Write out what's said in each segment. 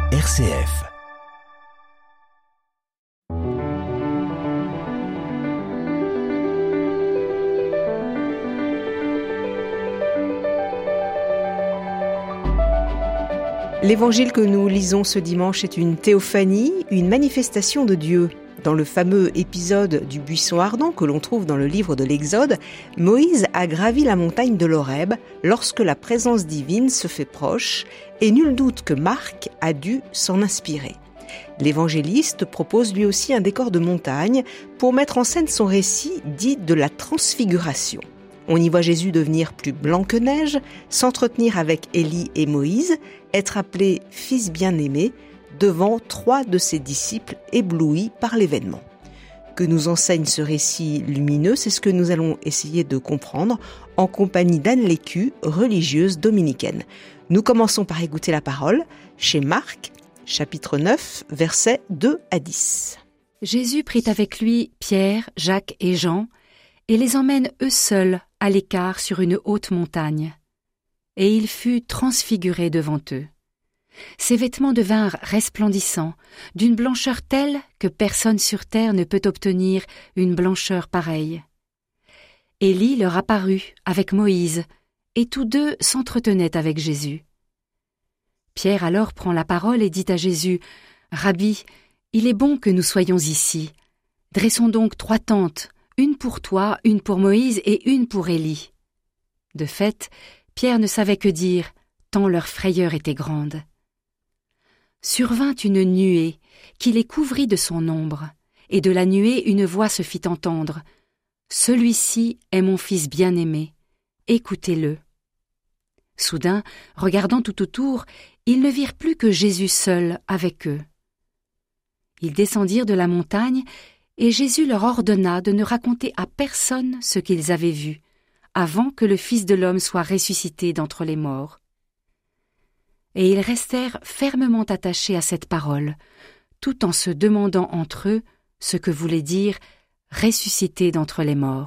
RCF. L'évangile que nous lisons ce dimanche est une théophanie, une manifestation de Dieu. Dans le fameux épisode du buisson ardent que l'on trouve dans le livre de l'Exode, Moïse a gravi la montagne de l'Horeb lorsque la présence divine se fait proche, et nul doute que Marc a dû s'en inspirer. L'évangéliste propose lui aussi un décor de montagne pour mettre en scène son récit dit de la transfiguration. On y voit Jésus devenir plus blanc que neige, s'entretenir avec Élie et Moïse, être appelé « fils bien-aimé » devant 3 de ses disciples éblouis par l'événement. Que nous enseigne ce récit lumineux, c'est ce que nous allons essayer de comprendre en compagnie d'Anne Lécu, religieuse dominicaine. Nous commençons par écouter la parole chez Marc, chapitre 9, versets 2 à 10. Jésus prit avec lui Pierre, Jacques et Jean et les emmène eux seuls à l'écart sur une haute montagne. Et il fut transfiguré devant eux. Ses vêtements devinrent resplendissants, d'une blancheur telle que personne sur terre ne peut obtenir une blancheur pareille. Élie leur apparut avec Moïse, et tous deux s'entretenaient avec Jésus. Pierre alors prend la parole et dit à Jésus, « Rabbi, il est bon que nous soyons ici. Dressons donc 3 tentes, une pour toi, une pour Moïse et une pour Élie. » De fait, Pierre ne savait que dire, tant leur frayeur était grande. Survint une nuée qui les couvrit de son ombre, et de la nuée une voix se fit entendre. « Celui-ci est mon fils bien-aimé, écoutez-le. » Soudain, regardant tout autour, ils ne virent plus que Jésus seul avec eux. Ils descendirent de la montagne, et Jésus leur ordonna de ne raconter à personne ce qu'ils avaient vu, avant que le Fils de l'homme soit ressuscité d'entre les morts. Et ils restèrent fermement attachés à cette parole, tout en se demandant entre eux ce que voulait dire « ressuscité d'entre les morts ».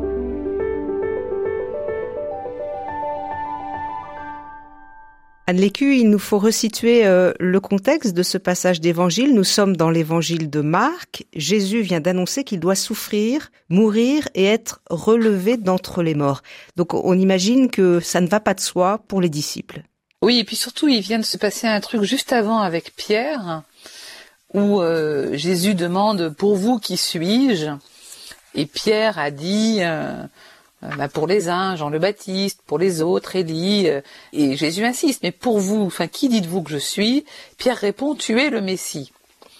Anne Lécu, il nous faut resituer le contexte de ce passage d'évangile. Nous sommes dans l'évangile de Marc. Jésus vient d'annoncer qu'il doit souffrir, mourir et être relevé d'entre les morts. Donc on imagine que ça ne va pas de soi pour les disciples. Oui, et puis surtout, il vient de se passer un truc juste avant avec Pierre, où Jésus demande « Pour vous, qui suis-je ?» Et Pierre a dit pour les uns, Jean le Baptiste, pour les autres, Élie, et Jésus insiste, mais pour vous, qui dites-vous que je suis ? Pierre répond, tu es le Messie.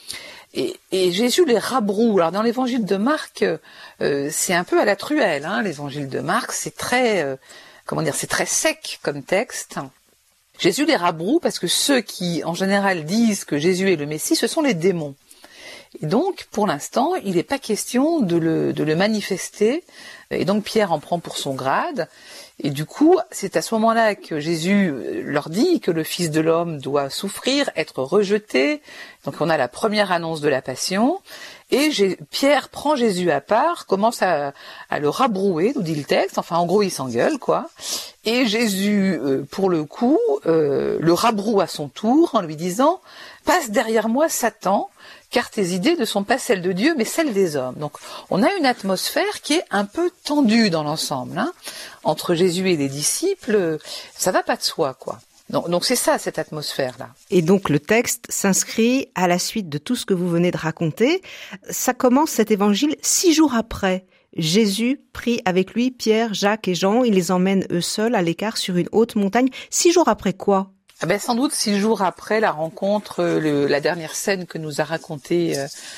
Et Jésus les rabroue. Alors dans l'évangile de Marc, c'est un peu à la truelle, l'évangile de Marc, c'est très, c'est très sec comme texte. Jésus les rabroue parce que ceux qui, en général, disent que Jésus est le Messie, ce sont les démons. Et donc, pour l'instant, il n'est pas question de le manifester. Et donc, Pierre en prend pour son grade. Et du coup, c'est à ce moment-là que Jésus leur dit que le Fils de l'homme doit souffrir, être rejeté. Donc, on a la première annonce de la Passion. Et Pierre prend Jésus à part, commence à le rabrouer, nous dit le texte. Enfin, en gros, il s'engueule, quoi. Et Jésus, pour le coup, le rabroue à son tour en lui disant « Passe derrière moi, Satan !» car tes idées ne sont pas celles de Dieu, mais celles des hommes. Donc, on a une atmosphère qui est un peu tendue dans l'ensemble, entre Jésus et les disciples, ça va pas de soi, quoi. Donc c'est ça, cette atmosphère-là. Et donc le texte s'inscrit à la suite de tout ce que vous venez de raconter. Ça commence cet évangile 6 jours après. Jésus prit avec lui Pierre, Jacques et Jean, il les emmène eux seuls à l'écart sur une haute montagne. 6 jours après quoi ? Sans doute 6 jours après la rencontre, la dernière scène que nous a racontée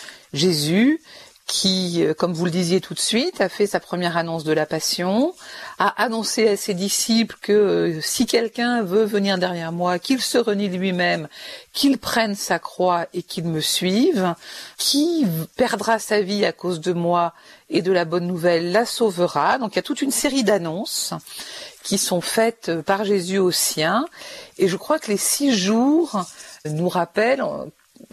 Jésus, qui, comme vous le disiez tout de suite, a fait sa première annonce de la Passion, a annoncé à ses disciples que si quelqu'un veut venir derrière moi, qu'il se renie lui-même, qu'il prenne sa croix et qu'il me suive, qui perdra sa vie à cause de moi et de la bonne nouvelle la sauvera. Donc il y a toute une série d'annonces qui sont faites par Jésus aux siens. Et je crois que les 6 jours nous rappellent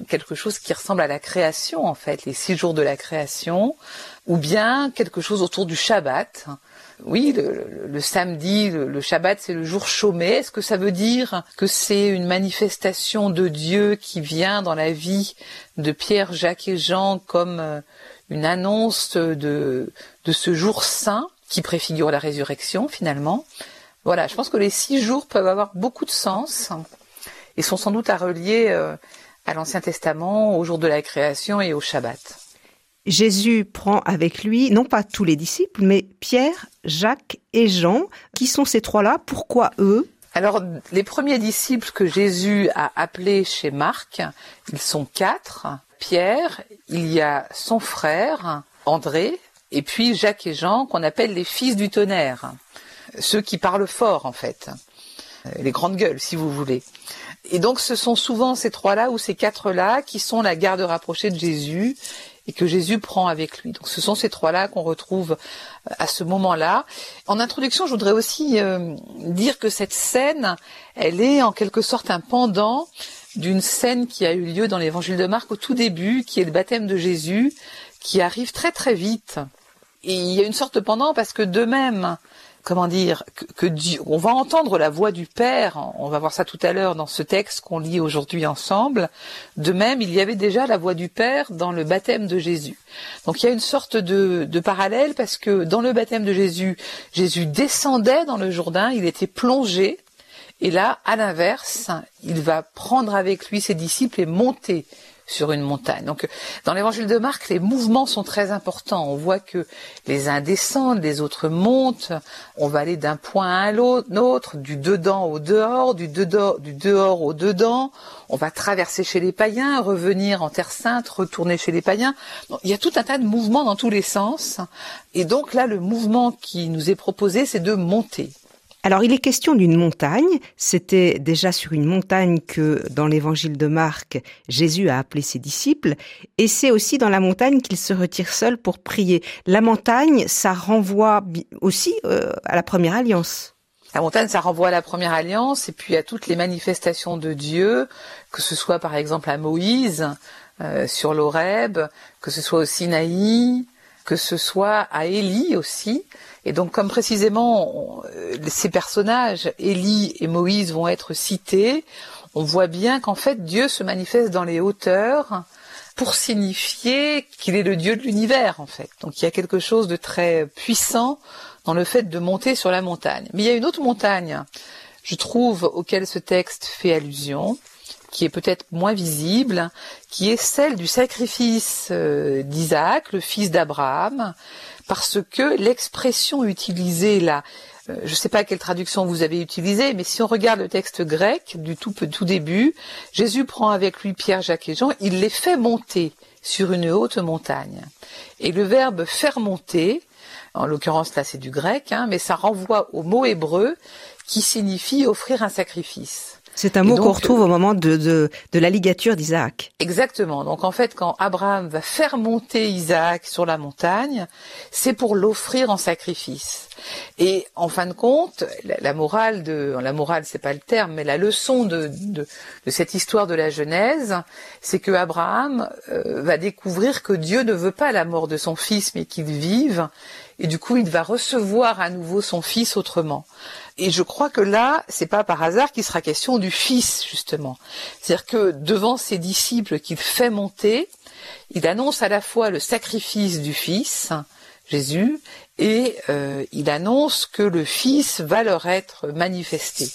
quelque chose qui ressemble à la création en fait, les 6 jours de la création, ou bien quelque chose autour du Shabbat. Oui, le samedi, le Shabbat, c'est le jour chômé. Est-ce que ça veut dire que c'est une manifestation de Dieu qui vient dans la vie de Pierre, Jacques et Jean comme une annonce de ce jour saint qui préfigure la résurrection finalement? Voilà, je pense que les 6 jours peuvent avoir beaucoup de sens et sont sans doute à relier à l'Ancien Testament, au jour de la création et au Shabbat. Jésus prend avec lui, non pas tous les disciples, mais Pierre, Jacques et Jean. Qui sont ces 3-là? Pourquoi eux? Alors, les premiers disciples que Jésus a appelés chez Marc, ils sont 4. Pierre, il y a son frère, André, et puis Jacques et Jean, qu'on appelle les fils du tonnerre. Ceux qui parlent fort, en fait. Les grandes gueules, si vous voulez. Et donc, ce sont souvent ces 3-là ou ces 4-là qui sont la garde rapprochée de Jésus et que Jésus prend avec lui. Donc, ce sont ces 3-là qu'on retrouve à ce moment-là. En introduction, je voudrais aussi dire que cette scène, elle est en quelque sorte un pendant d'une scène qui a eu lieu dans l'évangile de Marc au tout début, qui est le baptême de Jésus, qui arrive très très vite. Et il y a une sorte de pendant parce que de même, comment dire, que Dieu, on va entendre la voix du Père, on va voir ça tout à l'heure dans ce texte qu'on lit aujourd'hui ensemble. De même, il y avait déjà la voix du Père dans le baptême de Jésus. Donc il y a une sorte de parallèle parce que dans le baptême de Jésus, Jésus descendait dans le Jourdain, il était plongé, et là, à l'inverse, il va prendre avec lui ses disciples et monter sur une montagne. Donc, dans l'évangile de Marc, les mouvements sont très importants. On voit que les uns descendent, les autres montent. On va aller d'un point à l'autre, du dedans au dehors, du dehors au dedans. On va traverser chez les païens, revenir en Terre Sainte, retourner chez les païens. Donc, il y a tout un tas de mouvements dans tous les sens. Et donc là, le mouvement qui nous est proposé, c'est de monter. Alors, il est question d'une montagne. C'était déjà sur une montagne que, dans l'évangile de Marc, Jésus a appelé ses disciples. Et c'est aussi dans la montagne qu'il se retire seul pour prier. La montagne, ça renvoie aussi à la première alliance. La montagne, ça renvoie à la première alliance et puis à toutes les manifestations de Dieu, que ce soit par exemple à Moïse, sur l'Horeb, que ce soit au Sinaï, que ce soit à Élie aussi. Et donc, comme précisément ces personnages, Élie et Moïse, vont être cités, on voit bien qu'en fait, Dieu se manifeste dans les hauteurs pour signifier qu'il est le Dieu de l'univers, en fait. Donc, il y a quelque chose de très puissant dans le fait de monter sur la montagne. Mais il y a une autre montagne, je trouve, auquel ce texte fait allusion, qui est peut-être moins visible, qui est celle du sacrifice d'Isaac, le fils d'Abraham, parce que l'expression utilisée là, je ne sais pas quelle traduction vous avez utilisée, mais si on regarde le texte grec du tout début, Jésus prend avec lui Pierre, Jacques et Jean, il les fait monter sur une haute montagne. Et le verbe « faire monter », en l'occurrence là c'est du grec, mais ça renvoie au mot hébreu qui signifie offrir un sacrifice. C'est un mot qu'on retrouve au moment de la ligature d'Isaac. Exactement. Donc en fait, quand Abraham va faire monter Isaac sur la montagne, c'est pour l'offrir en sacrifice. Et en fin de compte, la morale c'est pas le terme, mais la leçon de cette histoire de la Genèse, c'est que Abraham va découvrir que Dieu ne veut pas la mort de son fils, mais qu'il vive. Et du coup, il va recevoir à nouveau son fils autrement. Et je crois que là, c'est pas par hasard qu'il sera question du fils, justement. C'est-à-dire que devant ses disciples qu'il fait monter, il annonce à la fois le sacrifice du fils, Jésus, et il annonce que le fils va leur être manifesté.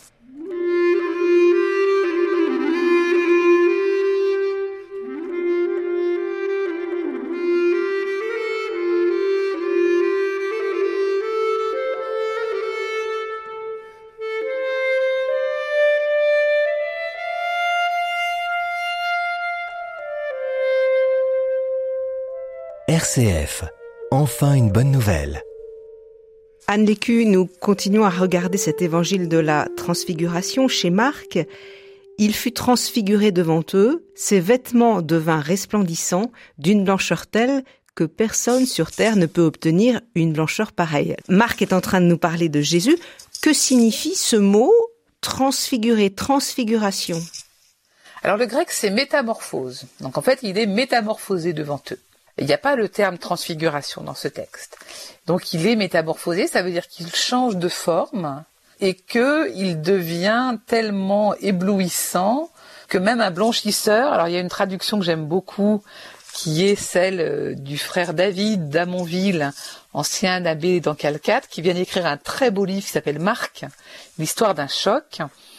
RCF, enfin une bonne nouvelle. Anne Lécu, nous continuons à regarder cet évangile de la transfiguration chez Marc. Il fut transfiguré devant eux, ses vêtements devinrent resplendissants, d'une blancheur telle que personne sur terre ne peut obtenir une blancheur pareille. Marc est en train de nous parler de Jésus. Que signifie ce mot transfiguré, transfiguration ? Alors le grec, c'est métamorphose. Donc en fait, il est métamorphosé devant eux. Il n'y a pas le terme transfiguration dans ce texte. Donc il est métamorphosé, ça veut dire qu'il change de forme et qu'il devient tellement éblouissant que même un blanchisseur, alors il y a une traduction que j'aime beaucoup, qui est celle du frère David d'Amonville, ancien abbé d'Ancalcate, qui vient d'écrire un très beau livre qui s'appelle Marc, l'histoire d'un choc.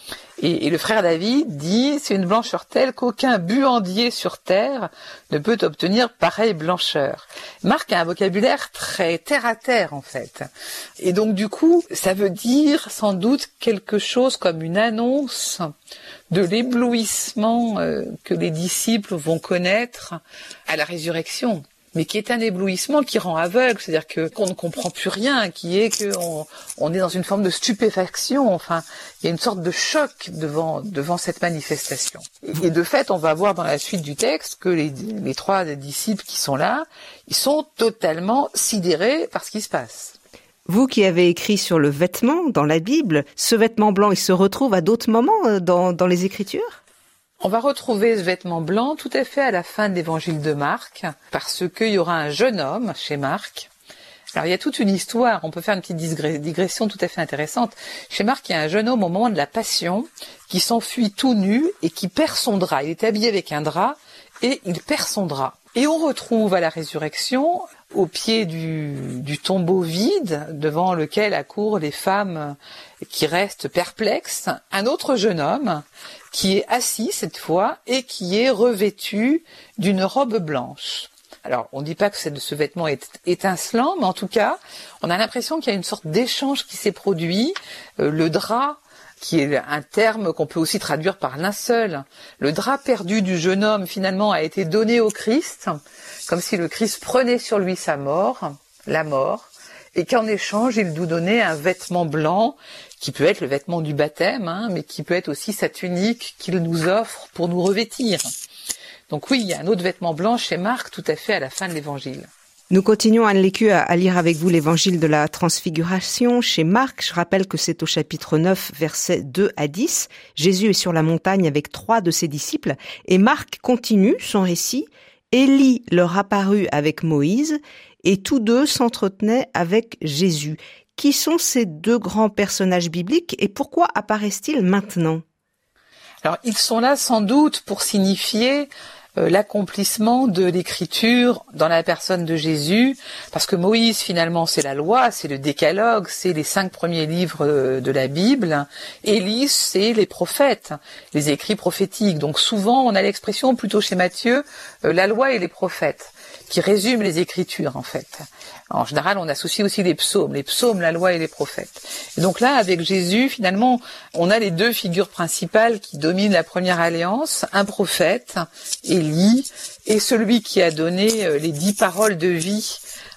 Et le frère David dit, c'est une blancheur telle qu'aucun buandier sur terre ne peut obtenir pareille blancheur. Marc a un vocabulaire très terre à terre, en fait. Et donc, du coup, ça veut dire sans doute quelque chose comme une annonce de l'éblouissement que les disciples vont connaître à la résurrection. Mais qui est un éblouissement qui rend aveugle, c'est-à-dire qu'on ne comprend plus rien, qui est qu'on est dans une forme de stupéfaction, enfin, il y a une sorte de choc devant cette manifestation. Et de fait, on va voir dans la suite du texte que les trois disciples qui sont là, ils sont totalement sidérés par ce qui se passe. Vous qui avez écrit sur le vêtement dans la Bible, ce vêtement blanc, il se retrouve à d'autres moments dans les Écritures ? On va retrouver ce vêtement blanc tout à fait à la fin de l'évangile de Marc, parce qu'il y aura un jeune homme chez Marc. Alors il y a toute une histoire, on peut faire une petite digression tout à fait intéressante. Chez Marc, il y a un jeune homme au moment de la Passion qui s'enfuit tout nu et qui perd son drap. Il est habillé avec un drap et il perd son drap. Et on retrouve à la résurrection, au pied du tombeau vide, devant lequel accourent les femmes qui restent perplexes, un autre jeune homme qui est assis cette fois et qui est revêtu d'une robe blanche. Alors, on ne dit pas que ce vêtement est étincelant, mais en tout cas, on a l'impression qu'il y a une sorte d'échange qui s'est produit. Le drap, qui est un terme qu'on peut aussi traduire par linceul, le drap perdu du jeune homme, finalement, a été donné au Christ, comme si le Christ prenait sur lui sa mort, la mort, et qu'en échange, il nous donnait un vêtement blanc, qui peut être le vêtement du baptême, mais qui peut être aussi sa tunique qu'il nous offre pour nous revêtir. Donc oui, il y a un autre vêtement blanc chez Marc, tout à fait à la fin de l'évangile. Nous continuons, Anne Lécu, à lire avec vous l'évangile de la Transfiguration chez Marc. Je rappelle que c'est au chapitre 9, versets 2 à 10. Jésus est sur la montagne avec 3 de ses disciples et Marc continue son récit. Élie leur apparut avec Moïse et tous deux s'entretenaient avec Jésus. Qui sont ces deux grands personnages bibliques et pourquoi apparaissent-ils maintenant ? Alors, ils sont là sans doute pour signifier l'accomplissement de l'écriture dans la personne de Jésus, parce que Moïse, finalement, c'est la loi, c'est le décalogue, c'est les 5 premiers livres de la Bible. Élie, c'est les prophètes, les écrits prophétiques. Donc souvent, on a l'expression, plutôt chez Matthieu, la loi et les prophètes, qui résument les écritures, en fait. En général, on associe aussi les psaumes, la loi et les prophètes. Et donc là, avec Jésus, finalement, on a les deux figures principales qui dominent la première alliance, un prophète, Élie, et celui qui a donné les 10 paroles de vie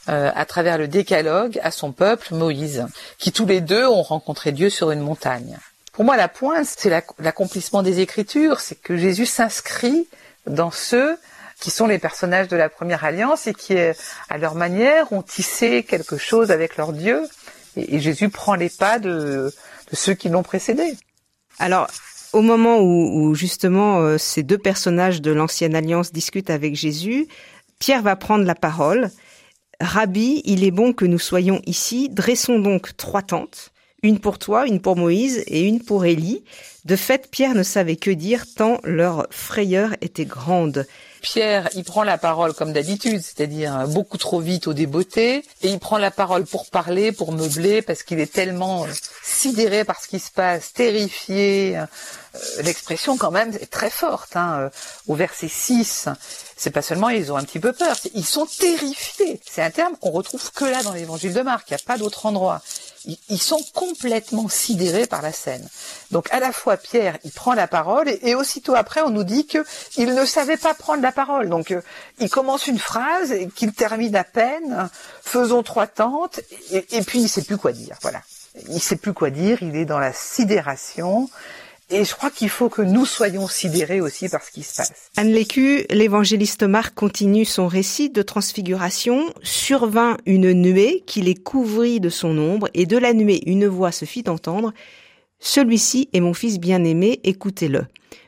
à travers le décalogue à son peuple, Moïse, qui tous les deux ont rencontré Dieu sur une montagne. Pour moi, la pointe, c'est l'accomplissement des Écritures, c'est que Jésus s'inscrit dans ceux qui sont les personnages de la première alliance et qui, à leur manière, ont tissé quelque chose avec leur Dieu. Et Jésus prend les pas de ceux qui l'ont précédé. Alors, au moment où justement ces deux personnages de l'ancienne alliance discutent avec Jésus, Pierre va prendre la parole. « Rabbi, il est bon que nous soyons ici. Dressons donc 3 tentes, une pour toi, une pour Moïse et une pour Élie. » De fait, Pierre ne savait que dire tant leur frayeur était grande. Pierre, il prend la parole comme d'habitude, c'est-à-dire beaucoup trop vite au débotté, et il prend la parole pour parler, pour meubler, parce qu'il est tellement sidéré par ce qui se passe, terrifié. L'expression quand même est très forte, au verset 6. C'est pas seulement ils ont un petit peu peur, ils sont terrifiés. C'est un terme qu'on retrouve que là dans l'évangile de Marc, il n'y a pas d'autre endroit. Ils sont complètement sidérés par la scène. Donc à la fois Pierre, il prend la parole et aussitôt après on nous dit qu'il ne savait pas prendre la parole. Donc il commence une phrase et qu'il termine à peine, faisons 3 tentes et puis il sait plus quoi dire. Voilà, il sait plus quoi dire, il est dans la sidération. Et je crois qu'il faut que nous soyons sidérés aussi par ce qui se passe. Anne Lécu, l'évangéliste Marc continue son récit de transfiguration. Survint une nuée qui les couvrit de son ombre, et de la nuée une voix se fit entendre. Celui-ci est mon fils bien-aimé, écoutez-le.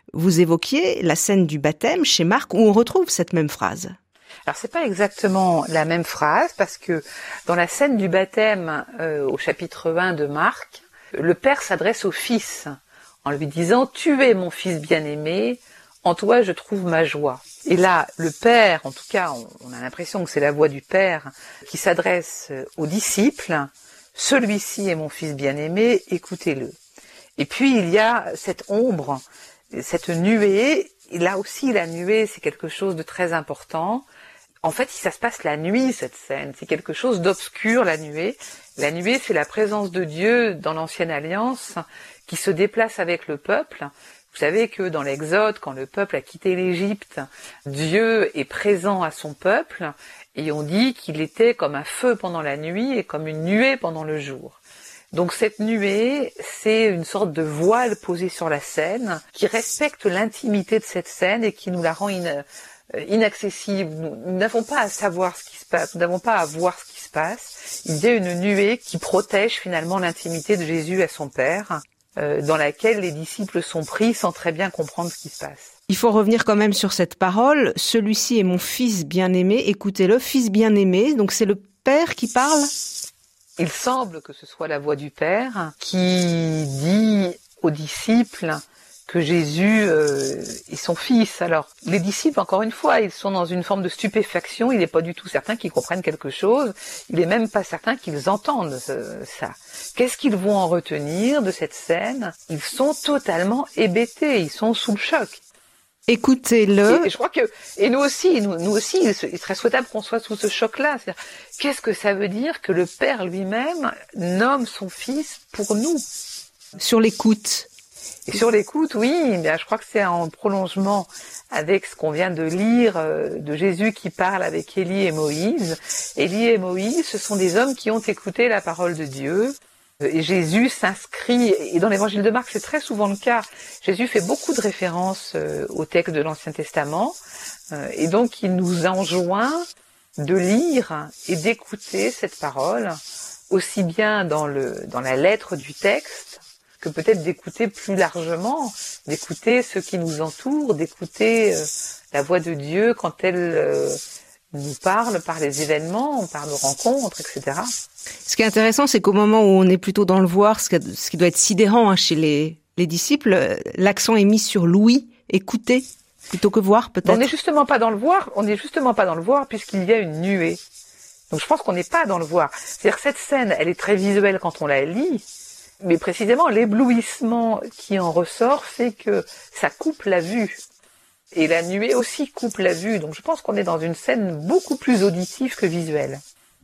Vous évoquiez la scène du baptême chez Marc où on retrouve cette même phrase. Alors c'est pas exactement la même phrase parce que dans la scène du baptême au chapitre 1 de Marc, le Père s'adresse au Fils en lui disant « Tu es mon Fils bien-aimé, en toi je trouve ma joie ». Et là, le Père, en tout cas, on a l'impression que c'est la voix du Père qui s'adresse aux disciples « Celui-ci est mon Fils bien-aimé, écoutez-le ». Et puis il y a cette ombre, cette nuée, et là aussi la nuée c'est quelque chose de très important. En fait, ça se passe la nuit, cette scène. C'est quelque chose d'obscur, la nuée. La nuée, c'est la présence de Dieu dans l'Ancienne Alliance qui se déplace avec le peuple. Vous savez que dans l'Exode, quand le peuple a quitté l'Égypte, Dieu est présent à son peuple et on dit qu'il était comme un feu pendant la nuit et comme une nuée pendant le jour. Donc cette nuée, c'est une sorte de voile posé sur la scène qui respecte l'intimité de cette scène et qui nous la rend inaccessible. Nous n'avons pas à savoir ce qui se passe, nous n'avons pas à voir ce qui se passe. Il y a une nuée qui protège finalement l'intimité de Jésus à son Père, dans laquelle les disciples sont pris sans très bien comprendre ce qui se passe. Il faut revenir quand même sur cette parole. Celui-ci est mon Fils bien-aimé, écoutez-le, Fils bien-aimé. Donc c'est le Père qui parle ? Il semble que ce soit la voix du Père qui dit aux disciples que Jésus est son Fils. Alors, les disciples, encore une fois, ils sont dans une forme de stupéfaction. Il n'est pas du tout certain qu'ils comprennent quelque chose. Il n'est même pas certain qu'ils entendent ça. Qu'est-ce qu'ils vont en retenir de cette scène ? Ils sont totalement hébétés. Ils sont sous le choc. Écoutez-le. Et je crois que, et nous aussi, il serait souhaitable qu'on soit sous ce choc-là. C'est-à-dire, qu'est-ce que ça veut dire que le Père lui-même nomme son Fils pour nous ? Sur l'écoute. Et sur l'écoute, oui, bien, je crois que c'est en prolongement avec ce qu'on vient de lire de Jésus qui parle avec Élie et Moïse. Élie et Moïse, ce sont des hommes qui ont écouté la parole de Dieu. Et Jésus s'inscrit, et dans l'évangile de Marc, c'est très souvent le cas. Jésus fait beaucoup de références au texte de l'Ancien Testament, et donc il nous enjoint de lire et d'écouter cette parole, aussi bien dans la lettre du texte, que peut-être d'écouter plus largement, d'écouter ce qui nous entoure, d'écouter la voix de Dieu quand elle nous parle par les événements, par nos rencontres, etc. Ce qui est intéressant, c'est qu'au moment où on est plutôt dans le voir, ce qui doit être sidérant chez les disciples, l'accent est mis sur l'ouïe, écouter, plutôt que voir peut-être. On n'est justement pas dans le voir, puisqu'il y a une nuée. Donc je pense qu'on n'est pas dans le voir. C'est-à-dire que cette scène, elle est très visuelle quand on la lit, mais précisément l'éblouissement qui en ressort fait que ça coupe la vue. Et la nuée aussi coupe la vue. Donc je pense qu'on est dans une scène beaucoup plus auditive que visuelle.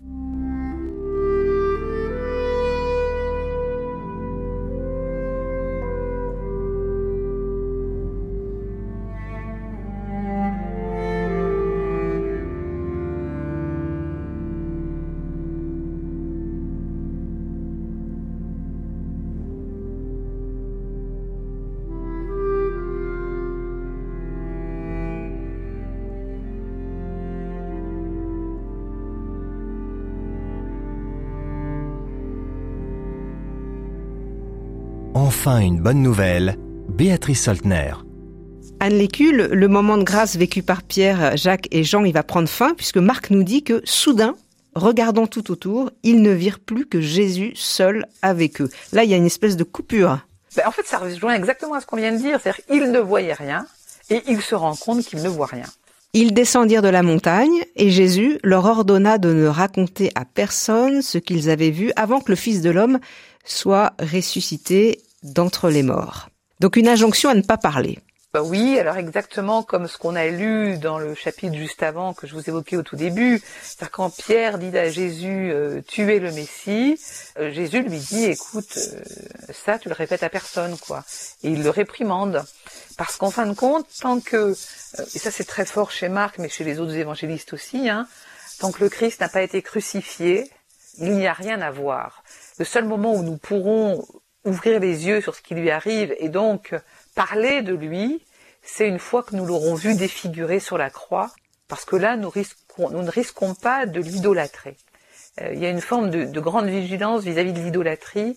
Enfin une bonne nouvelle, Béatrice Soltner. Anne Lécule, le moment de grâce vécu par Pierre, Jacques et Jean, il va prendre fin puisque Marc nous dit que soudain, regardant tout autour, ils ne virent plus que Jésus seul avec eux. Là, il y a une espèce de coupure. En fait, ça rejoint exactement à ce qu'on vient de dire. C'est-à-dire qu'ils ne voyaient rien et ils se rendent compte qu'ils ne voient rien. Ils descendirent de la montagne et Jésus leur ordonna de ne raconter à personne ce qu'ils avaient vu avant que le Fils de l'homme soit ressuscité d'entre les morts. Donc une injonction à ne pas parler. Oui, alors exactement comme ce qu'on a lu dans le chapitre juste avant que je vous évoquais au tout début. C'est-à-dire quand Pierre dit à Jésus « Tu es le Messie », Jésus lui dit « Écoute, ça tu le répètes à personne, quoi ». Et il le réprimande. Parce qu'en fin de compte, tant que, et ça c'est très fort chez Marc, mais chez les autres évangélistes aussi, tant que le Christ n'a pas été crucifié, il n'y a rien à voir. Le seul moment où nous pourrons ouvrir les yeux sur ce qui lui arrive et donc parler de lui, c'est une fois que nous l'aurons vu défiguré sur la croix, parce que là, nous ne risquons pas de l'idolâtrer. Il y a une forme de grande vigilance vis-à-vis de l'idolâtrie.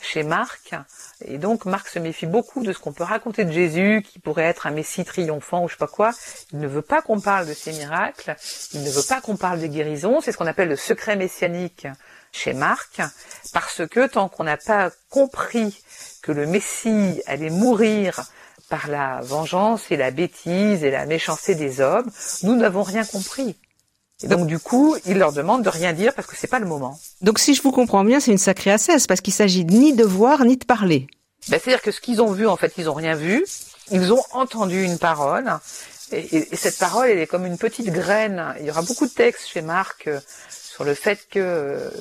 chez Marc. Et donc Marc se méfie beaucoup de ce qu'on peut raconter de Jésus, qui pourrait être un messie triomphant ou je sais pas quoi. Il ne veut pas qu'on parle de ses miracles, il ne veut pas qu'on parle des guérisons, c'est ce qu'on appelle le secret messianique chez Marc, parce que tant qu'on n'a pas compris que le Messie allait mourir par la vengeance et la bêtise et la méchanceté des hommes, nous n'avons rien compris. Et donc du coup, il leur demande de rien dire parce que c'est pas le moment. Donc si je vous comprends bien, c'est une sacrée ascèse parce qu'il s'agit ni de voir ni de parler. C'est-à-dire que ce qu'ils ont vu, en fait, ils ont rien vu. Ils ont entendu une parole. Et cette parole, elle est comme une petite graine. Il y aura beaucoup de textes chez Marc sur le fait que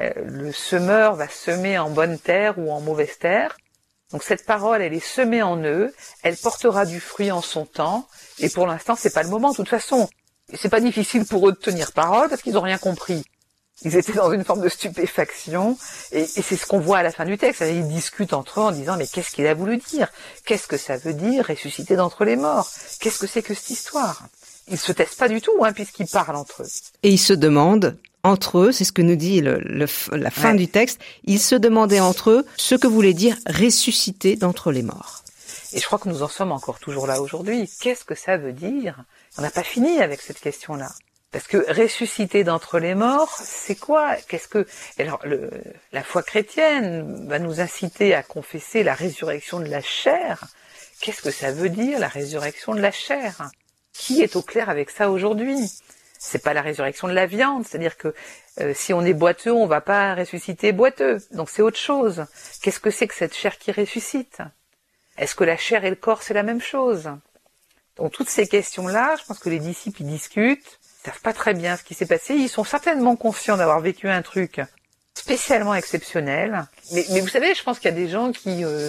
le semeur va semer en bonne terre ou en mauvaise terre. Donc cette parole, elle est semée en eux. Elle portera du fruit en son temps. Et pour l'instant, c'est pas le moment. De toute façon, c'est pas difficile pour eux de tenir parole parce qu'ils ont rien compris. Ils étaient dans une forme de stupéfaction et c'est ce qu'on voit à la fin du texte. Ils discutent entre eux en disant mais qu'est-ce qu'il a voulu dire? Qu'est-ce que ça veut dire ressusciter d'entre les morts? Qu'est-ce que c'est que cette histoire? Ils se taisent pas du tout puisqu'ils parlent entre eux. Et ils se demandent entre eux, c'est ce que nous dit la fin du texte, ils se demandaient entre eux ce que voulait dire ressusciter d'entre les morts. Et je crois que nous en sommes encore toujours là aujourd'hui. Qu'est-ce que ça veut dire? On n'a pas fini avec cette question-là. Parce que ressusciter d'entre les morts, c'est quoi? Alors, la foi chrétienne va nous inciter à confesser la résurrection de la chair. Qu'est-ce que ça veut dire, la résurrection de la chair? Qui est au clair avec ça aujourd'hui? C'est pas la résurrection de la viande, c'est-à-dire que si on est boiteux, on va pas ressusciter boiteux. Donc c'est autre chose. Qu'est-ce que c'est que cette chair qui ressuscite? Est-ce que la chair et le corps, c'est la même chose? Donc toutes ces questions-là, je pense que les disciples, ils discutent, ils savent pas très bien ce qui s'est passé, ils sont certainement conscients d'avoir vécu un truc spécialement exceptionnel. Mais vous savez, je pense qu'il y a des gens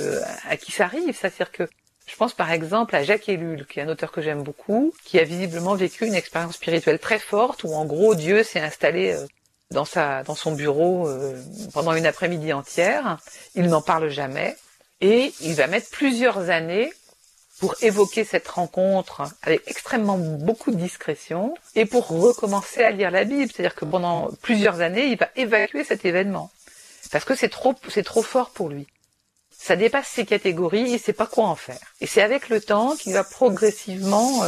à qui ça arrive, c'est-à-dire que je pense par exemple à Jacques Ellul, qui est un auteur que j'aime beaucoup, qui a visiblement vécu une expérience spirituelle très forte, où en gros Dieu s'est installé dans son bureau pendant une après-midi entière. Il n'en parle jamais, et il va mettre plusieurs années pour évoquer cette rencontre avec extrêmement beaucoup de discrétion, et pour recommencer à lire la Bible, c'est-à-dire que pendant plusieurs années, il va évacuer cet événement, parce que c'est trop fort pour lui. Ça dépasse ses catégories, il sait pas quoi en faire. Et c'est avec le temps qu'il va progressivement,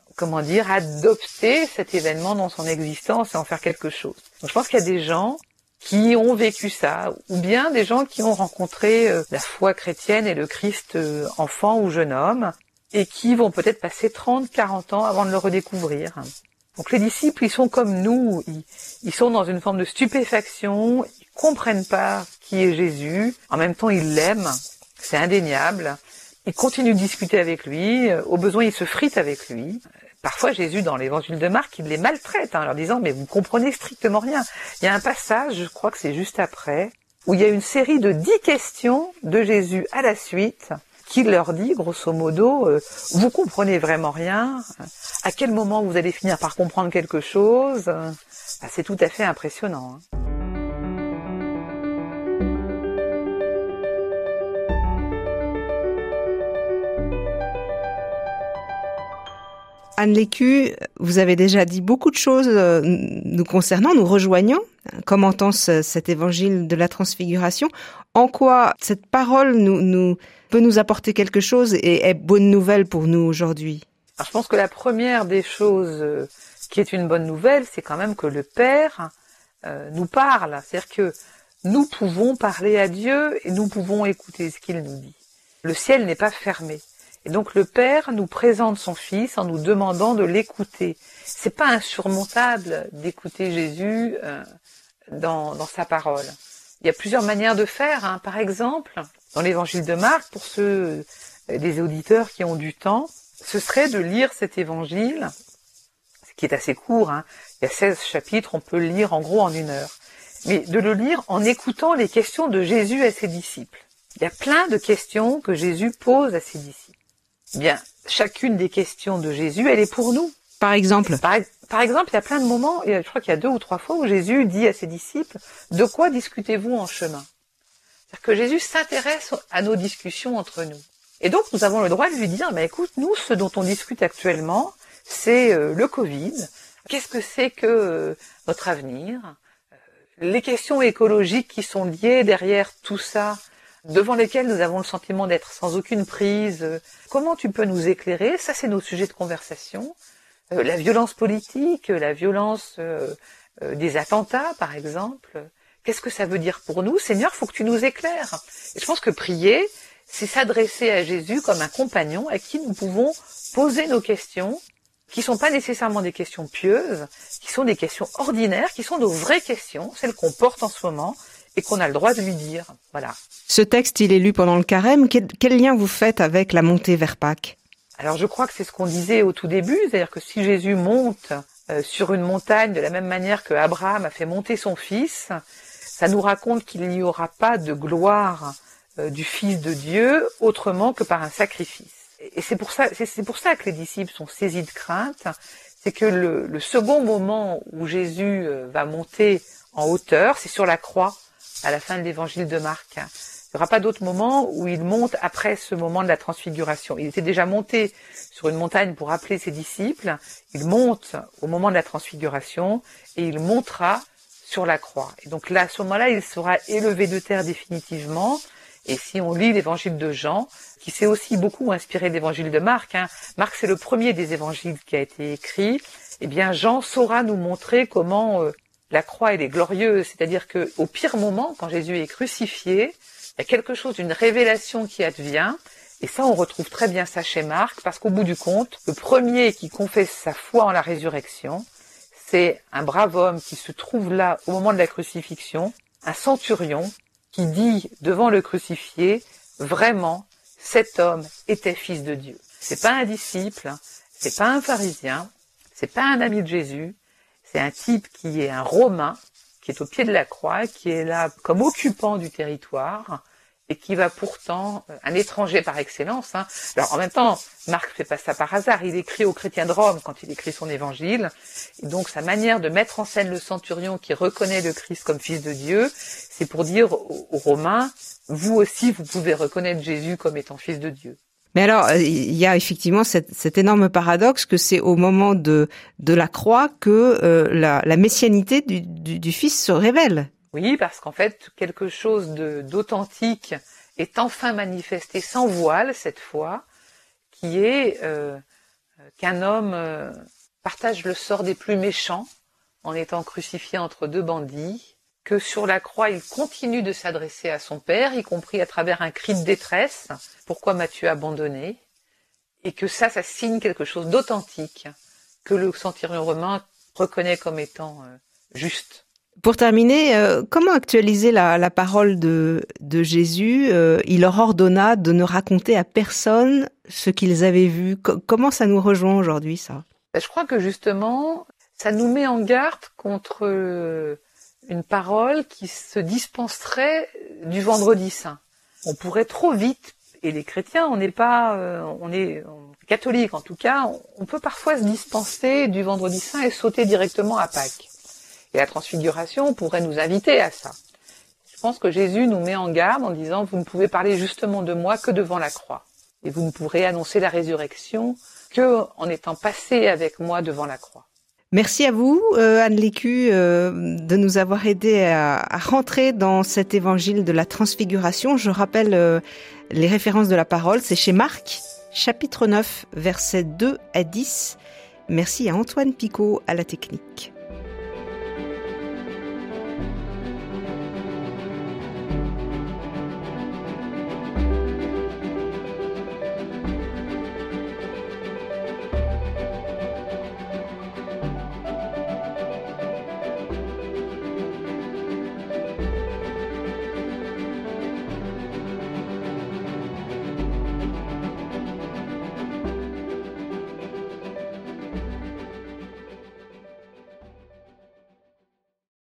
adopter cet événement dans son existence et en faire quelque chose. Donc je pense qu'il y a des gens qui ont vécu ça, ou bien des gens qui ont rencontré la foi chrétienne et le Christ enfant ou jeune homme, et qui vont peut-être passer 30, 40 ans avant de le redécouvrir. Donc les disciples, ils sont comme nous, ils sont dans une forme de stupéfaction, ils comprennent pas qui est Jésus, en même temps ils l'aiment, c'est indéniable, ils continuent de discuter avec lui, au besoin ils se fritent avec lui. Parfois Jésus, dans l'évangile de Marc, il les maltraite, en leur disant mais vous comprenez strictement rien. Il y a un passage, je crois que c'est juste après, où il y a une série de 10 questions de Jésus à la suite, qui leur dit, grosso modo, vous comprenez vraiment rien, à quel moment vous allez finir par comprendre quelque chose, c'est tout à fait impressionnant. Anne Lécu, vous avez déjà dit beaucoup de choses nous concernant, nous rejoignant. Commentant cet évangile de la transfiguration, en quoi cette parole peut nous apporter quelque chose et est bonne nouvelle pour nous aujourd'hui? Alors, je pense que la première des choses qui est une bonne nouvelle, c'est quand même que le Père nous parle. C'est-à-dire que nous pouvons parler à Dieu et nous pouvons écouter ce qu'il nous dit. Le ciel n'est pas fermé. Et donc le Père nous présente son Fils en nous demandant de l'écouter. C'est pas insurmontable d'écouter Jésus dans sa parole. Il y a plusieurs manières de faire. Par exemple, dans l'évangile de Marc, pour ceux des auditeurs qui ont du temps, ce serait de lire cet évangile, qui est assez court. Il y a 16 chapitres, on peut le lire en gros en 1 heure. Mais de le lire en écoutant les questions de Jésus à ses disciples. Il y a plein de questions que Jésus pose à ses disciples. Bien, chacune des questions de Jésus, elle est pour nous. Par exemple, Par exemple, il y a plein de moments, et je crois qu'il y a 2 ou 3 fois où Jésus dit à ses disciples, de quoi discutez-vous en chemin? C'est-à-dire que Jésus s'intéresse à nos discussions entre nous. Et donc, nous avons le droit de lui dire, écoute, nous, ce dont on discute actuellement, c'est le Covid. Qu'est-ce que c'est que notre avenir? Les questions écologiques qui sont liées derrière tout ça, devant lesquels nous avons le sentiment d'être sans aucune prise. Comment tu peux nous éclairer? Ça, c'est nos sujets de conversation. La violence politique, la violence des attentats, par exemple. Qu'est-ce que ça veut dire pour nous? Seigneur, faut que tu nous éclaires. Et je pense que prier, c'est s'adresser à Jésus comme un compagnon à qui nous pouvons poser nos questions, qui sont pas nécessairement des questions pieuses, qui sont des questions ordinaires, qui sont nos vraies questions, celles qu'on porte en ce moment et qu'on a le droit de lui dire. Voilà. Ce texte, il est lu pendant le carême. Quel lien vous faites avec la montée vers Pâques? Alors je crois que c'est ce qu'on disait au tout début, c'est-à-dire que si Jésus monte sur une montagne de la même manière que Abraham a fait monter son fils, ça nous raconte qu'il n'y aura pas de gloire du Fils de Dieu autrement que par un sacrifice. Et c'est pour ça que les disciples sont saisis de crainte, c'est que le second moment où Jésus va monter en hauteur, c'est sur la croix, à la fin de l'évangile de Marc. Il n'y aura pas d'autre moment où il monte après ce moment de la transfiguration. Il était déjà monté sur une montagne pour appeler ses disciples, il monte au moment de la transfiguration et il montera sur la croix. Et donc là, à ce moment-là, il sera élevé de terre définitivement. Et si on lit l'évangile de Jean, qui s'est aussi beaucoup inspiré de l'évangile de Marc, Marc c'est le premier des évangiles qui a été écrit, eh bien Jean saura nous montrer comment la croix elle est glorieuse, c'est-à-dire que au pire moment, quand Jésus est crucifié, il y a quelque chose d'une révélation qui advient, et ça on retrouve très bien ça chez Marc, parce qu'au bout du compte, le premier qui confesse sa foi en la résurrection, c'est un brave homme qui se trouve là au moment de la crucifixion, un centurion, qui dit devant le crucifié, vraiment, cet homme était fils de Dieu. C'est pas un disciple, c'est pas un pharisien, c'est pas un ami de Jésus, c'est un type qui est un Romain, qui est au pied de la croix, qui est là comme occupant du territoire, et qui va pourtant, un étranger par excellence. Alors en même temps, Marc fait pas ça par hasard, il écrit aux chrétiens de Rome quand il écrit son évangile, et donc sa manière de mettre en scène le centurion qui reconnaît le Christ comme fils de Dieu, c'est pour dire aux Romains, vous aussi vous pouvez reconnaître Jésus comme étant fils de Dieu. Mais alors, il y a effectivement cet énorme paradoxe que c'est au moment de la croix que la messianité du Fils se révèle. Oui, parce qu'en fait, quelque chose d'authentique est enfin manifesté sans voile cette fois, qui est qu'un homme partage le sort des plus méchants en étant crucifié entre deux bandits, que sur la croix, il continue de s'adresser à son Père, y compris à travers un cri de détresse, « Pourquoi m'as-tu abandonné ?» et que ça signe quelque chose d'authentique, que le centurion romain reconnaît comme étant juste. Pour terminer, comment actualiser la parole de Jésus? Il leur ordonna de ne raconter à personne ce qu'ils avaient vu. Comment ça nous rejoint aujourd'hui, ça? Je crois que justement, ça nous met en garde contre une parole qui se dispenserait du vendredi saint. On pourrait trop vite, et les chrétiens, on est catholiques en tout cas, on peut parfois se dispenser du vendredi saint et sauter directement à Pâques. Et la transfiguration pourrait nous inviter à ça. Je pense que Jésus nous met en garde en disant « Vous ne pouvez parler justement de moi que devant la croix. Et vous ne pourrez annoncer la résurrection que en étant passé avec moi devant la croix. » Merci à vous, Anne Lécu, de nous avoir aidé à rentrer dans cet évangile de la transfiguration. Je rappelle les références de la parole, c'est chez Marc, chapitre 9, versets 2 à 10. Merci à Antoine Picot à la technique.